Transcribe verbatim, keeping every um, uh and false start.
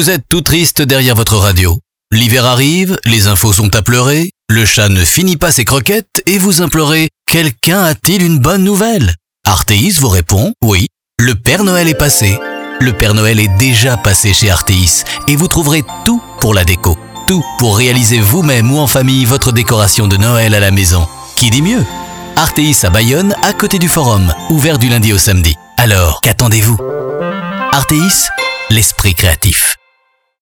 Vous êtes tout triste derrière votre radio. L'hiver arrive, les infos sont à pleurer, le chat ne finit pas ses croquettes et vous implorez « Quelqu'un a-t-il une bonne nouvelle ?» Artéis vous répond « Oui, le Père Noël est passé. » Le Père Noël est déjà passé chez Artéis et vous trouverez tout pour la déco. Tout pour réaliser vous-même ou en famille votre décoration de Noël à la maison. Qui dit mieux ? Artéis à Bayonne, à côté du Forum, ouvert du lundi au samedi. Alors, qu'attendez-vous ? Artéis, l'esprit créatif.